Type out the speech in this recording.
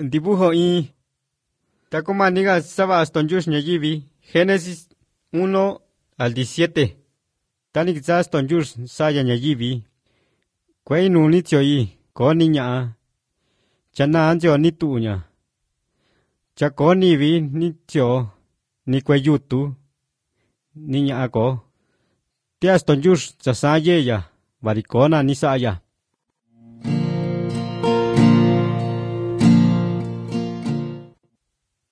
dibujo in. Tacomaniga saba stonjus ñayivi. Génesis 1 al 17. Tani quizás stonjus saya ñayivi. Quay nuni tioi có ni nhã. Chana anjo ni tuña. Cha có ni vi ni tio ni quay yutu. Ni nhã có. Tia stonjus sa saye ya. Varicona ni saya.